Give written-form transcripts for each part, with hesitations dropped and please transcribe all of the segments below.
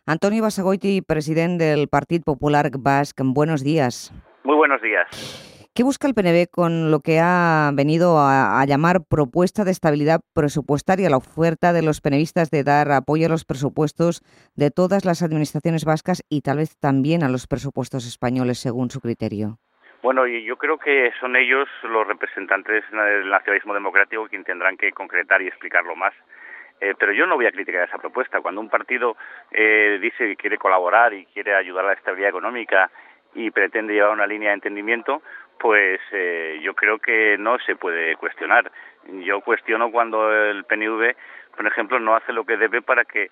Antonio Basagoiti, president del Partit Popular Basc. Buenos días. Muy buenos días. ¿Qué busca el PNV con lo que ha venido a llamar propuesta de estabilidad presupuestaria, la oferta de los penevistas de dar apoyo a los presupuestos de todas las administraciones vascas y tal vez también a los presupuestos españoles, según su criterio? Bueno, y yo creo que son ellos los representantes del nacionalismo democrático quienes tendrán que concretar y explicarlo más. Pero yo no voy a criticar esa propuesta. Cuando un partido dice que quiere colaborar y quiere ayudar a la estabilidad económica y pretende llevar una línea de entendimiento, pues yo creo que no se puede cuestionar. Yo cuestiono cuando el PNV, por ejemplo, no hace lo que debe para que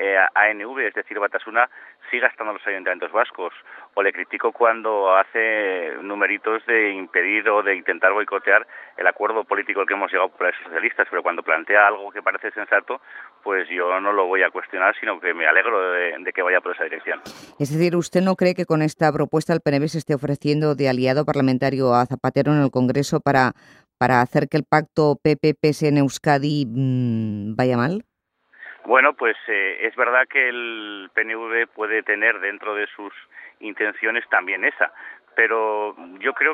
ANV, es decir, Batasuna, siga estando en los ayuntamientos vascos, o le critico cuando hace numeritos de impedir o de intentar boicotear el acuerdo político al que hemos llegado por los socialistas, pero cuando plantea algo que parece sensato, pues yo no lo voy a cuestionar, sino que me alegro de que vaya por esa dirección. Es decir, ¿usted no cree que con esta propuesta el PNV se esté ofreciendo de aliado parlamentario a Zapatero en el Congreso para hacer que el pacto PP-PSE en Euskadi vaya mal? Bueno, pues es verdad que el PNV puede tener dentro de sus intenciones también esa, pero yo creo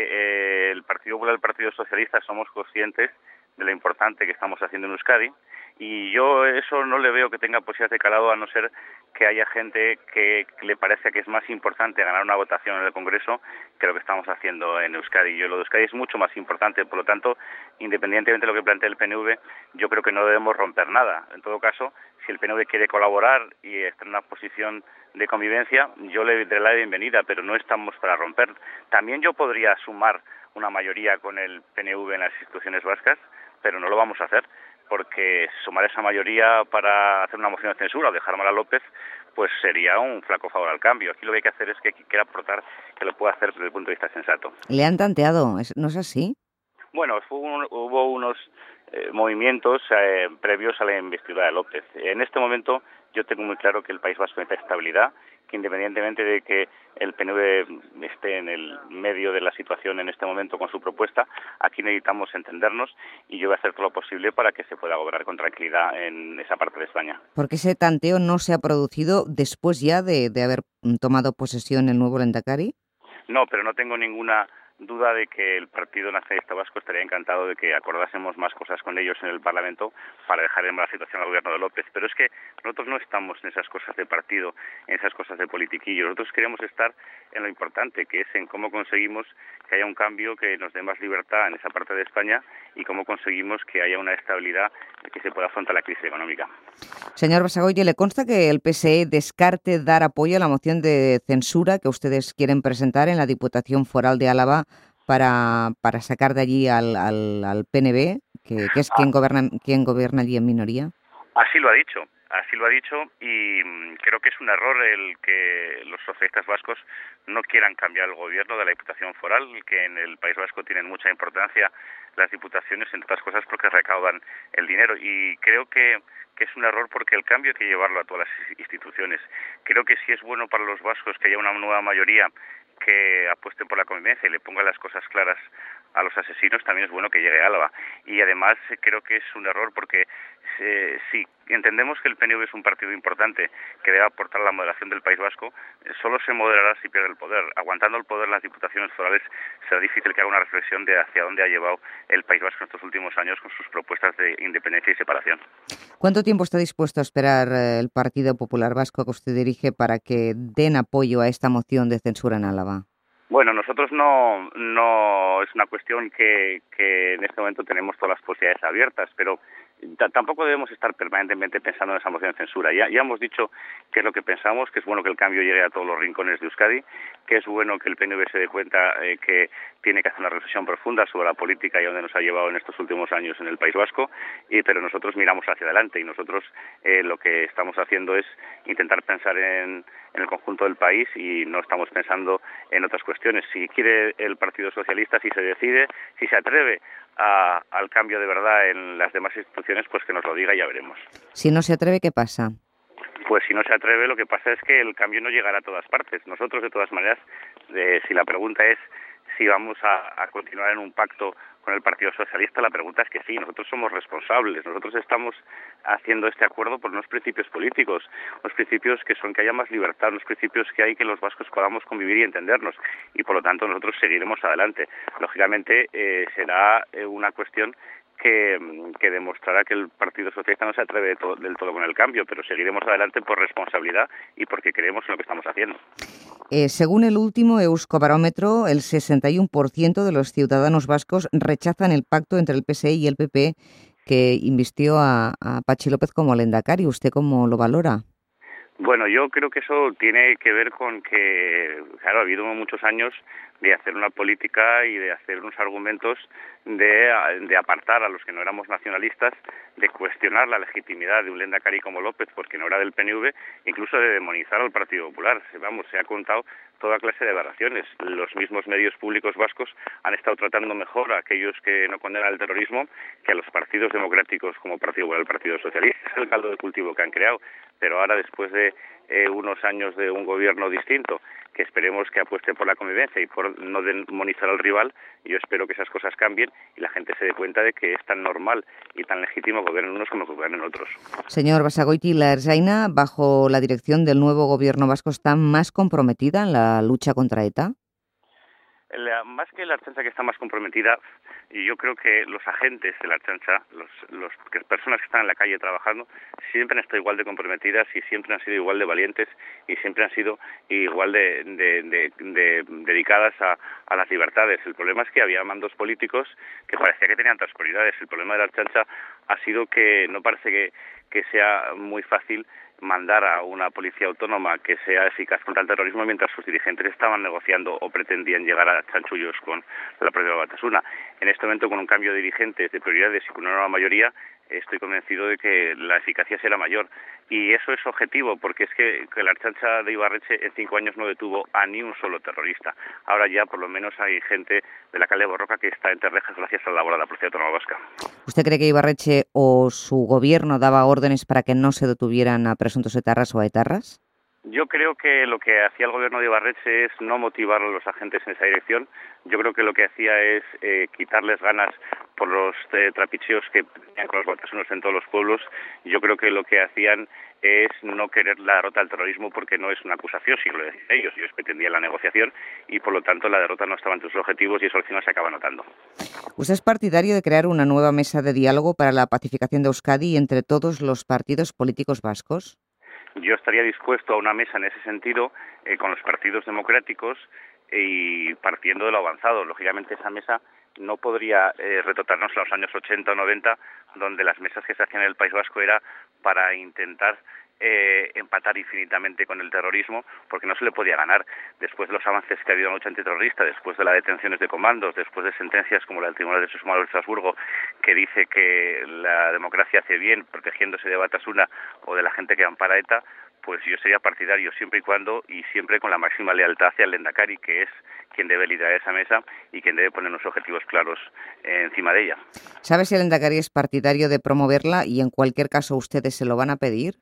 que el Partido Popular y el Partido Socialista somos conscientes de lo importante que estamos haciendo en Euskadi, y yo eso no le veo que tenga posibilidad de calado, a no ser que haya gente que le parece que es más importante ganar una votación en el Congreso que lo que estamos haciendo en Euskadi. Lo de Euskadi es mucho más importante, por lo tanto, independientemente de lo que plantea el PNV, yo creo que no debemos romper nada. En todo caso, si el PNV quiere colaborar y está en una posición de convivencia, yo le daré la bienvenida, pero no estamos para romper. También yo podría sumar una mayoría con el PNV en las instituciones vascas, pero no lo vamos a hacer, porque sumar esa mayoría para hacer una moción de censura o dejar mal a López, pues sería un flaco favor al cambio. Aquí lo que hay que hacer es que quien quiera aportar, que lo pueda hacer desde el punto de vista sensato. ¿Le han tanteado? ¿No es así? Bueno, hubo unos movimientos previos a la investidura de López. En este momento yo tengo muy claro que el País Vasco necesita estabilidad, que independientemente de que el PNV esté en el medio de la situación en este momento con su propuesta, aquí necesitamos entendernos, y yo voy a hacer todo lo posible para que se pueda gobernar con tranquilidad en esa parte de España. ¿Por qué ese tanteo no se ha producido después ya de haber tomado posesión el nuevo Lehendakari? No, pero no tengo ninguna duda de que el Partido Nacionalista Vasco estaría encantado de que acordásemos más cosas con ellos en el Parlamento para dejar en mala situación al gobierno de López. Pero es que nosotros no estamos en esas cosas de partido, en esas cosas de politiquillo. Nosotros queremos estar en lo importante, que es en cómo conseguimos que haya un cambio que nos dé más libertad en esa parte de España y cómo conseguimos que haya una estabilidad y que se pueda afrontar la crisis económica. Señor Basagoiti, ¿le consta que el PSE descarte dar apoyo a la moción de censura que ustedes quieren presentar en la Diputación Foral de Álava para sacar de allí al PNV, que es quien gobierna allí en minoría? Así lo ha dicho, y creo que es un error el que los socialistas vascos no quieran cambiar el gobierno de la Diputación Foral, que en el País Vasco tienen mucha importancia las diputaciones, entre otras cosas porque recaudan el dinero, y creo que es un error porque el cambio hay que llevarlo a todas las instituciones. Creo que si es bueno para los vascos que haya una nueva mayoría que apueste por la convivencia y le ponga las cosas claras a los asesinos, también es bueno que llegue a Álava. Y además creo que es un error porque si entendemos que el PNV es un partido importante que debe aportar la moderación del País Vasco, solo se moderará si pierde el poder. Aguantando el poder en las diputaciones forales será difícil que haga una reflexión de hacia dónde ha llevado el País Vasco en estos últimos años con sus propuestas de independencia y separación. ¿Cuánto tiempo está dispuesto a esperar el Partido Popular Vasco que usted dirige para que den apoyo a esta moción de censura en Álava? Bueno, nosotros no es una cuestión que en este momento tenemos todas las posibilidades abiertas, pero tampoco debemos estar permanentemente pensando en esa moción de censura. Ya hemos dicho qué es lo que pensamos, que es bueno que el cambio llegue a todos los rincones de Euskadi, que es bueno que el PNV se dé cuenta que tiene que hacer una reflexión profunda sobre la política y a dónde nos ha llevado en estos últimos años en el País Vasco, pero nosotros miramos hacia adelante, y nosotros lo que estamos haciendo es intentar pensar en el conjunto del país y no estamos pensando en otras cuestiones. Si quiere el Partido Socialista, si se decide, si se atreve al cambio de verdad en las demás instituciones, pues que nos lo diga y ya veremos. Si no se atreve, ¿qué pasa? Pues si no se atreve, lo que pasa es que el cambio no llegará a todas partes. Nosotros, de todas maneras, si la pregunta es si vamos a continuar en un pacto con el Partido Socialista, la pregunta es que sí, nosotros somos responsables, nosotros estamos haciendo este acuerdo por unos principios políticos, unos principios que son que haya más libertad, unos principios que hay que los vascos podamos convivir y entendernos, y por lo tanto nosotros seguiremos adelante. Lógicamente será una cuestión que demostrará que el Partido Socialista no se atreve del todo con el cambio, pero seguiremos adelante por responsabilidad y porque creemos en lo que estamos haciendo. Según el último Euskobarómetro, el 61% de los ciudadanos vascos rechazan el pacto entre el PSE y el PP que invistió a Patxi López como lehendakari. ¿Usted cómo lo valora? Bueno, yo creo que eso tiene que ver con que, claro, ha habido muchos años de hacer una política y de hacer unos argumentos de apartar a los que no éramos nacionalistas, de cuestionar la legitimidad de un lehendakari como López porque no era del PNV, incluso de demonizar al Partido Popular. Vamos, se ha contado toda clase de aberraciones. Los mismos medios públicos vascos han estado tratando mejor a aquellos que no condenan el terrorismo que a los partidos democráticos como Partido Popular, el Partido Socialista. Es el caldo de cultivo que han creado, pero ahora después de unos años de un gobierno distinto, que esperemos que apueste por la convivencia y por no demonizar al rival, yo espero que esas cosas cambien y la gente se dé cuenta de que es tan normal y tan legítimo gobiernen unos como gobiernen otros. Señor Basagoiti, ¿la Ertzaintza, bajo la dirección del nuevo gobierno vasco, está más comprometida en la lucha contra ETA? Más que la Ertzaintza, que está más comprometida, y yo creo que los agentes de la Ertzaintza, las personas que están en la calle trabajando, siempre han estado igual de comprometidas y siempre han sido igual de valientes y siempre han sido igual de dedicadas a las libertades. El problema es que había mandos políticos que parecía que tenían otras prioridades. El problema de la Ertzaintza ha sido que no parece que sea muy fácil mandar a una policía autónoma que sea eficaz contra el terrorismo mientras sus dirigentes estaban negociando o pretendían llegar a chanchullos con la propia Batasuna. En este momento, con un cambio de dirigentes, de prioridades y con una nueva mayoría, estoy convencido de que la eficacia será mayor. Y eso es objetivo, porque es que la Ertzaintza de Ibarretxe en 5 años no detuvo a ni un solo terrorista. Ahora ya por lo menos hay gente de la calle Borroca que está entre rejas gracias a la labor de la Policía Autónoma Vasca. ¿Usted cree que Ibarretxe o su gobierno daba órdenes para que no se detuvieran a presuntos etarras o a etarras? Yo creo que lo que hacía el gobierno de Ibarretxe es no motivar a los agentes en esa dirección. Yo creo que lo que hacía es quitarles ganas por los trapicheos que tenían con los batasunos en todos los pueblos. Yo creo que lo que hacían es no querer la derrota del terrorismo porque no es una acusación, si lo decían ellos. Ellos pretendían la negociación y por lo tanto la derrota no estaba entre sus objetivos y eso al final se acaba notando. ¿Usted es partidario de crear una nueva mesa de diálogo para la pacificación de Euskadi entre todos los partidos políticos vascos? Yo estaría dispuesto a una mesa en ese sentido con los partidos democráticos y partiendo de lo avanzado. Lógicamente esa mesa no podría retrotraernos a los años 80 o 90, donde las mesas que se hacían en el País Vasco era para intentar empatar infinitamente con el terrorismo, porque no se le podía ganar. Después de los avances que ha habido en la lucha antiterrorista, después de las detenciones de comandos, después de sentencias como la del Tribunal de Derechos Humanos de Estrasburgo, que dice que la democracia hace bien protegiéndose de Batasuna o de la gente que ampara ETA, pues yo sería partidario siempre y cuando y siempre con la máxima lealtad hacia el lehendakari, que es quien debe liderar esa mesa y quien debe poner unos objetivos claros encima de ella. ¿Sabe si el lehendakari es partidario de promoverla y en cualquier caso ustedes se lo van a pedir?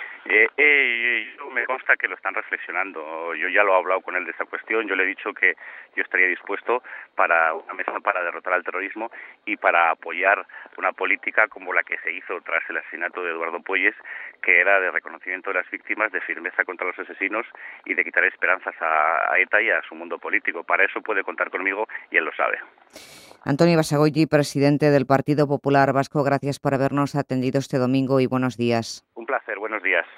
Me consta que lo están reflexionando. Yo ya lo he hablado con él de esta cuestión. Yo le he dicho que yo estaría dispuesto para una mesa para derrotar al terrorismo y para apoyar una política como la que se hizo tras el asesinato de Eduardo Puelles, que era de reconocimiento de las víctimas, de firmeza contra los asesinos y de quitar esperanzas a ETA y a su mundo político. Para eso puede contar conmigo y él lo sabe. Antonio Basagoiti, presidente del Partido Popular Vasco, gracias por habernos atendido este domingo y buenos días. Un placer, buenos días.